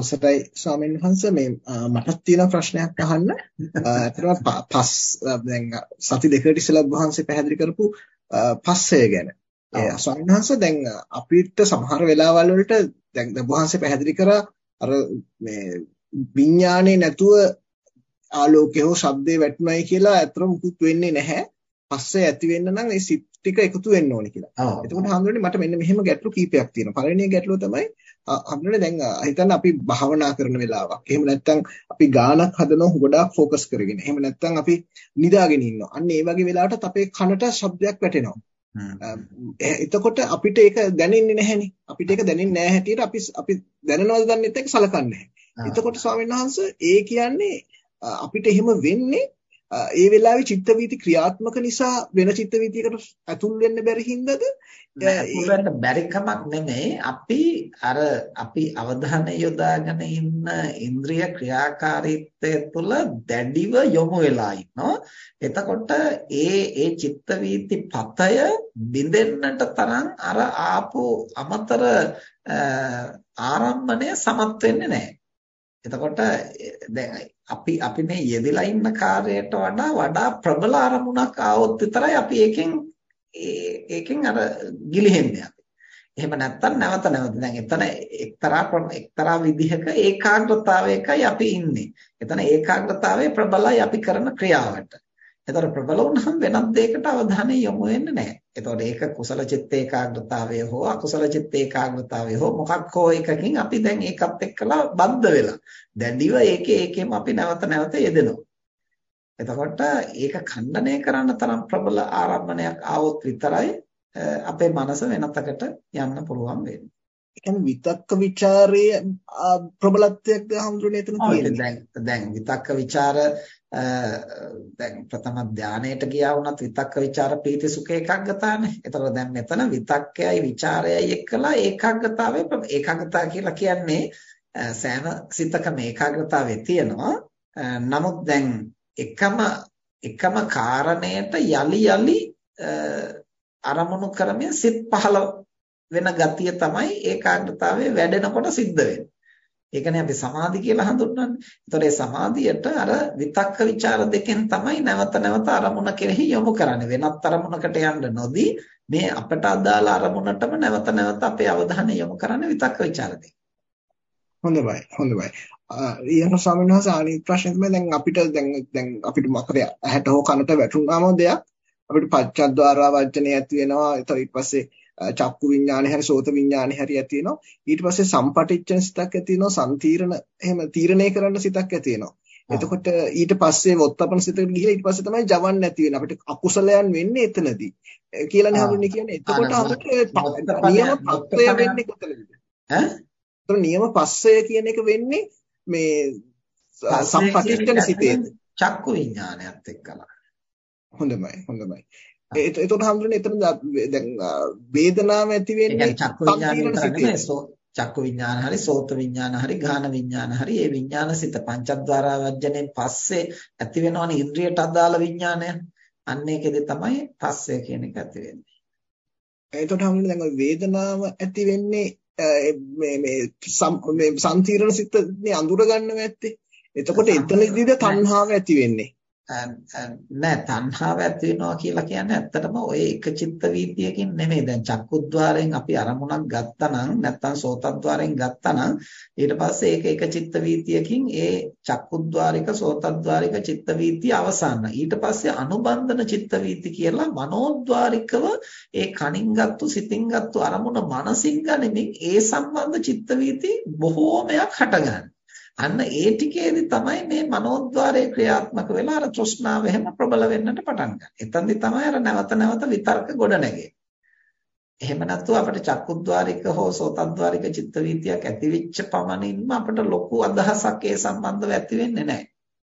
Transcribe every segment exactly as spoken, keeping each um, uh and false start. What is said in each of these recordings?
අවසරයි ස්වාමීන් වහන්සේ මේ මට තියෙන ප්‍රශ්නයක් අහන්න. අතරම පස් දැන් සති දෙකකට ඉස්සෙල්ලා වහන්සේ පැහැදිලි කරපු පස්සය ගැන. ඒ ස්වාමීන් වහන්සේ දැන් අපිට සමහර වෙලාවල් වලට දැන් වහන්සේ පැහැදිලි කරා අර මේ විඥානේ නැතුව ආලෝකය හෝ ශබ්දේ වැටුණයි කියලා අතරම මුකුත් වෙන්නේ නැහැ. පස්සේ ඇති වෙන්න නම් ඒ සිත් ටික එකතු වෙන්න ඕනේ කියලා. එතකොට හඳුනන්නේ මට මෙන්න මෙහෙම ගැටලු කීපයක් තියෙනවා. පළවෙනි ගැටලුව තමයි හඳුනන්නේ දැන් හිතන්න අපි භාවනා කරන වෙලාවක්. එහෙම නැත්නම් අපි ගානක් හදනවා ගොඩාක් ફોકસ කරගෙන. එහෙම නැත්නම් අපි නිදාගෙන ඉන්නවා. අන්න ඒ වගේ වෙලාවටත් අපේ කනට ශබ්දයක් වැටෙනවා. එතකොට අපිට ඒක දැනෙන්නේ නැහෙනේ. අපිට ඒක දැනෙන්නේ නැහැ හැටියට අපි අපි දැනනවද දන්නෙත් එක්ක සලකන්නේ නැහැ. එතකොට ස්වාමීන් වහන්සේ ඒ කියන්නේ අපිට එහෙම වෙන්නේ ඒ වෙලාවේ චිත්ත වීති ක්‍රියාත්මක නිසා වෙන චිත්ත වීතියකට ඇතුල් වෙන්න බැරි හින්දාද? ඇතුල් වෙන්න බැරි කමක් නෙමෙයි. අපි අර අපි අවධානය යොදාගෙන ඉන්න ඉන්ද්‍රිය ක්‍රියාකාරීත්වය තුළ දැඩිව යොමු වෙලා ඉන්නවා. එතකොට ඒ ඒ චිත්ත වීති පතය බිඳෙන්නට තරම් අර ආපු අමතර ආරම්භණය සමත් වෙන්නේ නැහැ. එතකොට දැන් අපි අපි මේ යෙදලා ඉන්න කාර්යයට වඩා වඩා ප්‍රබල අරමුණක් ආවොත් විතරයි අපි ඒකෙන් ඒකෙන් අර ගිලිහෙන්නේ අපි. එහෙම නැත්තම් නැවත නැවත දැන් එතන එක්තරා එක්තරා විදිහක ඒකාග්‍රතාවයකයි අපි ඉන්නේ. එතන ඒකාග්‍රතාවයේ ප්‍රබලයි අපි කරන ක්‍රියාවට. එතකොට ප්‍රබල වුණාම වෙනත් දෙයකට අවධානය යොමු වෙන්නේ නැහැ. එතකොට ඒක කුසල චිත්ත ඒකාග්‍රතාවය හෝ අකුසල චිත්ත ඒකාග්‍රතාවය හෝ මොකක් හෝ එකකින් අපි දැන් ඒකත් එක්කලා බද්ධ වෙලා දැඩිව ඒකේ ඒකෙම අපි නැවත නැවත යෙදෙනවා. එතකොට ඒක ඛණ්ඩනය කරන්න තරම් ප්‍රබල ආරම්භණයක් ආවොත් විතරයි අපේ මනස වෙනතකට යන්න පුළුවන් වෙන්නේ. ඒ කියන්නේ විතක්ක ਵਿਚාරයේ ප්‍රබලත්වයක් හඳුනන්නේ එතන තියෙන්නේ. දැන් දැන් විතක්ක ਵਿਚාර දැන් ප්‍රථම ධානයට ගියා වුණත් විතක්ක ਵਿਚාර පීති සුඛ ඒකාග්‍රතාවනේ. ඒතකොට දැන් මෙතන විතක්කයයි ਵਿਚාරයයි එක්කලා ඒකාග්‍රතාවය ඒකාග්‍රතාව කියලා කියන්නේ සෑම සිතකම ඒකාග්‍රතාවය තියෙනවා. නමුත් දැන් එකම එකම කාරණයට යලි යලි අරමුණු කරමින් සිත් පහළ වෙන ගතිය තමයි ඒකාග්‍රතාවයේ වැඩෙනකොට සිද්ධ වෙන්නේ. ඒකනේ අපි සමාධි කියලා හඳුන්වන්නේ. ඒතකොට ඒ සමාධියට අර විතක්ක ਵਿਚාර දෙකෙන් තමයි නැවත නැවත අරමුණ කෙරෙහි යොමු කරන්නේ. වෙනත් අරමුණකට යන්න නොදී මේ අපට අදාළ අරමුණටම නැවත නැවත අපේ අවධානය යොමු කරන්නේ විතක්ක ਵਿਚාර දෙක. හොඳයි හොඳයි. ඊයන ස්වාමීන් වහන්සේ අනිත් ප්‍රශ්නේ තමයි දැන් අපිට දැන් දැන් අපිට මොකද ඇහැට හෝ කනට වැටුණාම දෙයක් අපිට පච්චද්වාරා වර්ජනය ඇති වෙනවා. ඒතර ඊට පස්සේ චක්කු විඥානේ හරි සෝත විඥානේ හරි ඇති වෙනවා. ඊට පස්සේ සම්පටිච්ඡන සිතක් ඇති වෙනවා. සම්තිරණ එහෙම තීරණය කරන්න සිතක් ඇති වෙනවා. එතකොට ඊට පස්සේ වොත්තපන සිතකට ගිහිලා ඊට පස්සේ තමයි ජවන් නැති වෙන්නේ. අපිට අකුසලයන් වෙන්නේ එතනදී. කියලානේ හඳුන්නේ කියන්නේ. එතකොට අපිට නියම පස්සය වෙන්නේ කොතනද? ඈ? ඒතර නියම පස්සය කියන එක වෙන්නේ මේ සම්පටිච්ඡන සිතේ චක්කු විඥානයත් එක්කලා. හොඳයි හොඳයි. එතකොට හඳුනන්නේ එතන දැන් වේදනාව ඇති වෙන්නේ චක්කු විඥානයේ චක්කු විඥාන හරි සෝත විඥාන හරි ගාන විඥාන හරි ඒ විඥාන සිත පංචද්වාරා වර්ජණයෙන් පස්සේ ඇති වෙනවනේ ඉන්ද්‍රියට අදාළ විඥානය. අන්න ඒකෙදි තමයි පස්සේ කියන එක ඇති වෙන්නේ. එතකොට හඳුනන්නේ දැන් වේදනාව ඇති වෙන්නේ මේ මේ මේ සම්තිරණ සිතනේ අඳුර ගන්නව ඇත්තේ. එතකොට එතනදීද තණ්හාව ඇති වෙන්නේ. නෑ තණ්හාව ඇති වෙනවා කියලා කියන්නේ ඇත්තටම ඔය එක චිත්ත වීතියකින් නෙමෙයි. දැන් චක්කුද්්වාරයෙන් අපි අරමුණක් ගත්තා නම් නැත්නම් සෝතද්්වාරයෙන් ගත්තා නම් ඊට පස්සේ ඒක එක චිත්ත වීතියකින් ඒ චක්කුද්්වාරික සෝතද්්වාරික චිත්ත වීතිය අවසන්. ඊට පස්සේ අනුබන්ධන චිත්ත වීති කියලා මනෝද්්වාරිකව ඒ කනින් ගත්තු සිතින් ගත්තු අරමුණ මනසින් ගනිමින් ඒ සම්බන්ධ චිත්ත වීති බොහෝමයක් හටගන්නේ. අන්න ඒ ටිකේදී තමයි මේ මනෝද්්වාරයේ ක්‍රියාත්මක වෙලා අර තෘෂ්ණාව එහෙම ප්‍රබල වෙන්නට පටන් ගන්න. එතනදී තමයි අර නැවත නැවත විතර්ක ගොඩ නැගෙන්නේ. එහෙම නැත්නම් අපිට චක්කුද්්වාරික හෝ සෝතද්්වාරික චිත්ත වීතියක් ඇති වෙච්ච පමණින්ම අපිට ලොකු අදහසක් ඒ සම්බන්ධව ඇති වෙන්නේ නැහැ.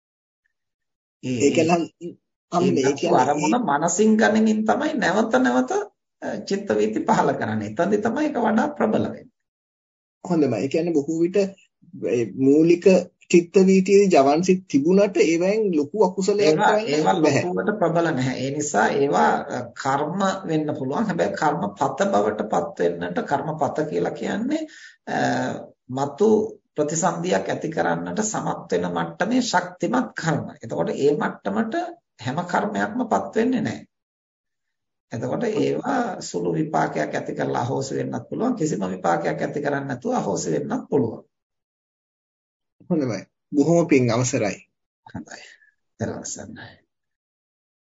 ඒකනම් මේක අරමුණ මනසින් ගනිමින් තමයි නැවත නැවත චිත්ත වීති පහළ කරන්නේ. එතනදී තමයි ඒක වඩා ප්‍රබල වෙන්නේ. හොඳයි. ඒ කියන්නේ බොහෝ විට මූලික චිත්ත වීතියේ ජවන් සිත් තිබුණට ඒවෙන් ලොකු අකුසලයක් ඒවා ලොකුවට ප්‍රබල නැහැ. ඒ නිසා ඒවා කර්ම වෙන්න පුළුවන්. හැබැයි කර්මපත බවට පත් වෙන්නට කර්මපත කියලා කියන්නේ මතු ප්‍රතිසන්දියක් ඇති කරන්නට සමත් වෙන මට්ටමේ ශක්තිමත් කර්ම. එතකොට ඒ මට්ටමට හැම කර්මයක්මපත් වෙන්නේ නැහැ. එතකොට ඒවා සුළු විපාකයක් ඇති කරලා අහෝසි වෙන්නත් පුළුවන්. කිසිම විපාකයක් ඇති කරන්නේ නැතුව අහෝසි වෙන්නත් පුළුවන්. හොඳයි. බොහොම පිං අවසරයි. හොඳයි. දරවසන්නයි.